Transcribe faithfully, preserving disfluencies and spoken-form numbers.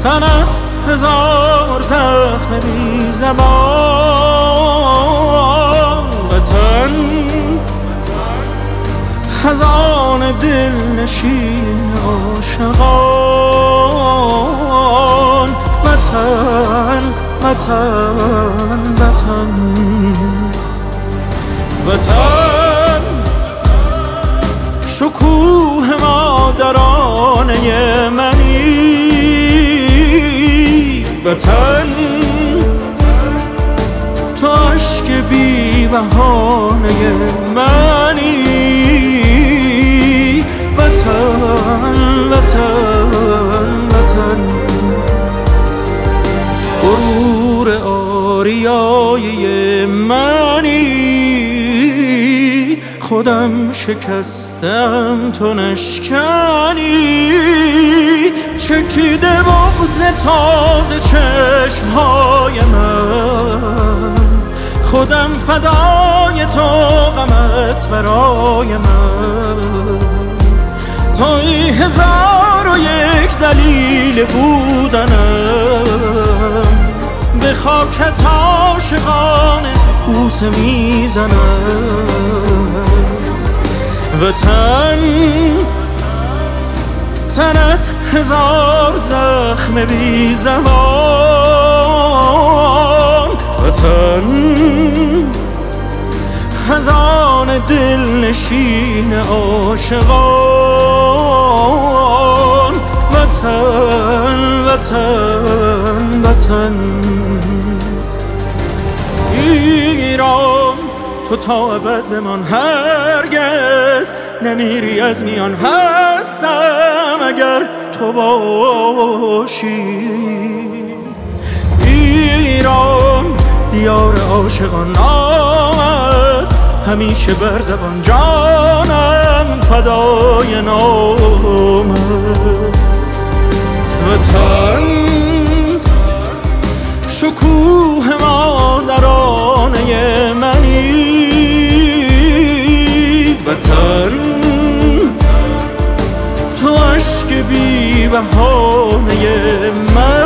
تنت هزار زخم بی زبان، وطن خزان دل نشین عاشقان، وطن وطن وطن وطن شکوه مادرانه منی، وطن تو عشق بی بهانه منی، وطن وطن وطن غرور آریای منی، خودم شکستم تو نشکنی، چکیده بغض تازه چشمهای من، خودم فدای تو غمت برای من، توی هزار و یک دلیل بودنم، به خاکت عاشقانه بوسه میزنم، وطن تنت هزار زخم بی زبان، وطن خزان دل نشین عاشقان، وطن وطن وطن ایران تو تا ابد بمان، هرگز نمیری از میان، هستم اگر تو باشی. ایران دیار عاشقان، آمد همیشه بر زبان، جانم فدای نامت، وطن شکوه مادرانه منی، وطن تو عشق بی بهانه من.